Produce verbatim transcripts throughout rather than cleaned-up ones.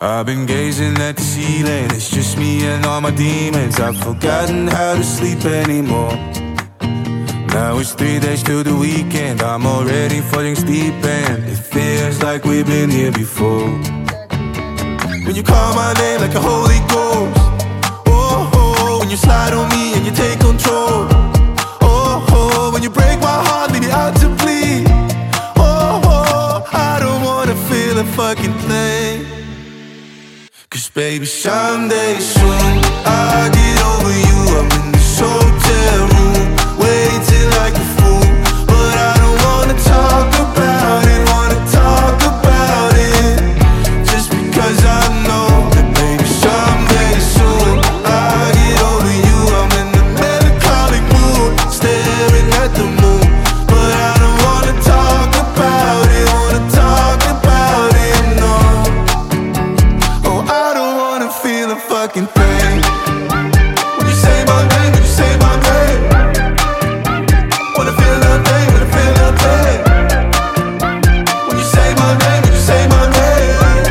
I've been gazing at the ceiling, it's just me and all my demons. I've forgotten how to sleep anymore. Now it's three days till the weekend, I'm already falling deep and it feels like we've been here before. When you call my name like a Holy Ghost, oh, oh, when you slide on me and you take control, oh, oh, when you break my heart, leave me out to bleed, oh, oh, I don't wanna feel a fucking thing. Cause baby, someday soon I'll get over you. I'm in this hotel room, waiting like a fool, but I don't wanna talk about it, wanna talk about it, just because I know that baby, someday soon I'll get over you. I'm in the melancholic mood, staring at the moon, but I don't wanna talk about it, wanna talk about it, no. Oh, I don't wanna feel a fucking thing. When you say my name, when you say my name, wanna feel nothing, wanna feel nothing. When you say my name, when you say my name.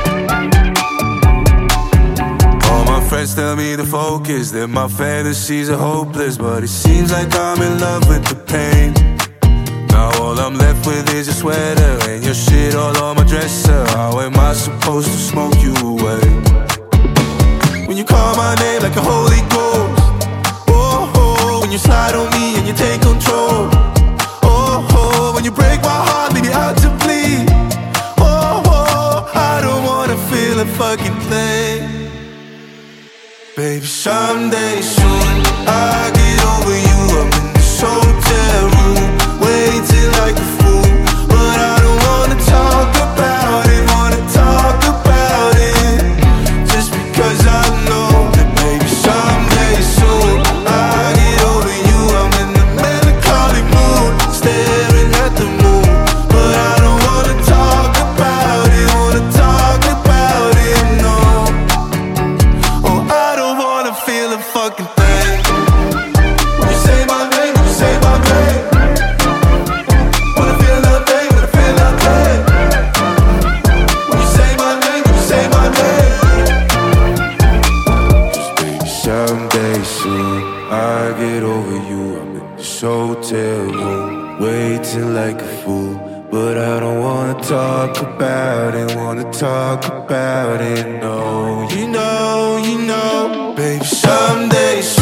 All my friends tell me to focus, that my fantasies are hopeless, but it seems like I'm in love with the pain. Now all I'm left with is a sweater and your shit all on my dresser. How am I supposed to smoke you away? When you call my name like a Holy Ghost, oh, oh, when you slide on me and you take control, oh, oh, when you break my heart, leave me out to bleed, oh, oh, I don't wanna feel a fucking thing. Baby, someday soon I'll get over you. I'm in this hotel room, waiting like a fool, but I don't wanna talk about it, wanna talk about it, just because I know that baby, someday soon I'll get over you. I'm in the melancholic mood, staring at the moon, but I don't wanna talk about it, wanna talk about it, no. Oh, I don't wanna feel a fucking thing. When you say my name, when you say my name, wanna feel nothing, wanna feel nothing. When you say my name, when you say my name. Someday soon I'll get over you. I'm in this hotel room, waiting like a fool, but I don't wanna talk about it, wanna talk about it, no. You know, you know, baby, someday soon